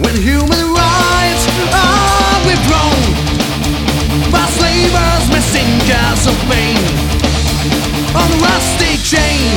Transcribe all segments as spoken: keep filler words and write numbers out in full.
when human rights are withdrawn by slavers, messengers of pain on a rusty chain.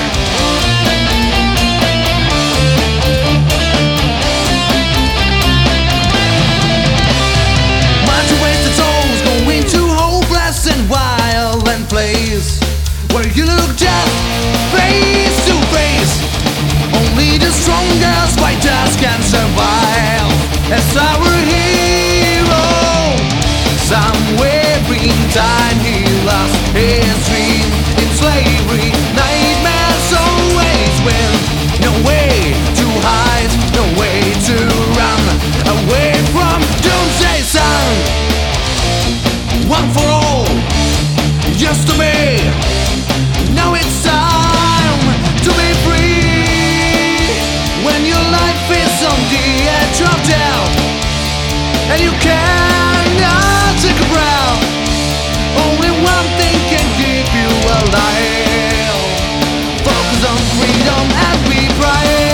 Much wasted souls go into hopeless and violent place where you look just face to face. Only the strongest fighters can survive as our hero. Somewhere in time he lost his dream in slavery. Nightmares always win. No way to hide, no way to run away from doomsday sun. One for all, just to be. Now it's time to be free. When your life is on the edge of death and you cannot take a breath, only one thing can keep you alive. Focus on freedom and be brave.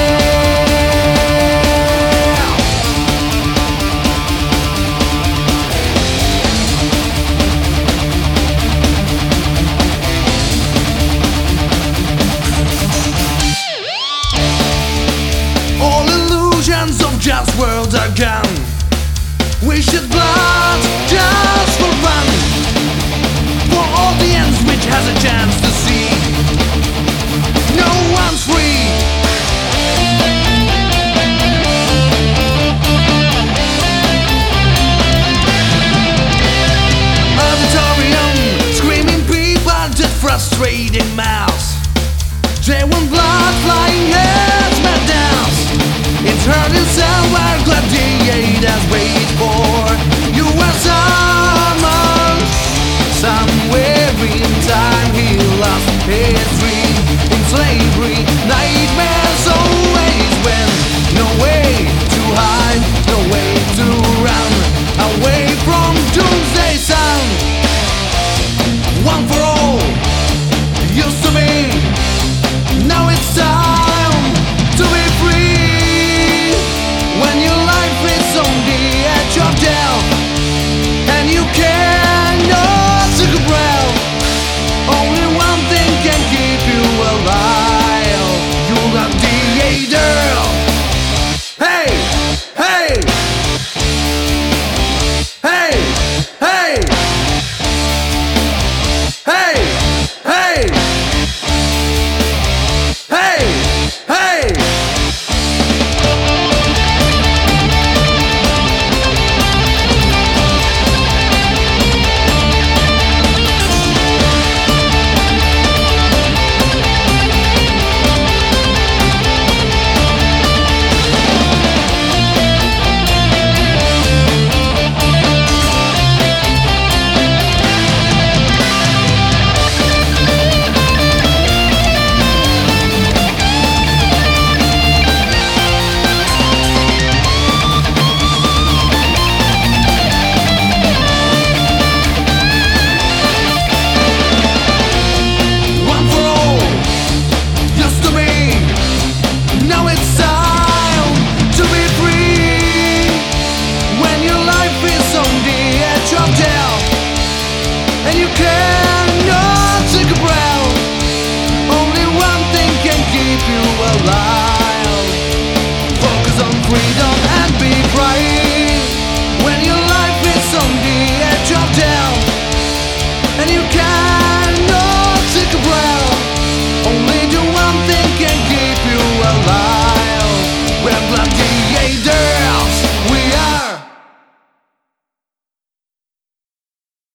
All illusions of just worlds are gone. We shed blood just for fun, for audience which has a chance to see. No one's free. Auditorium, screaming people, just frustrating mouths. They want blood flying heads, mad dance. It's hurt itself where gladiators wait for you are summoned. Somewhere in time he lost his dream in slavery. Nightmares always win. No way to hide, no way to run away from doomsday sun. One for all, used to be. Now it's time to be free. When your life is on the edge of death and you cannot take a breath, only one thing can keep you alive. You're a gladiator. Hey, hey, hey, hey, hey, hey, hey, hey. And you cannot take a breath. Only one thing can keep you alive.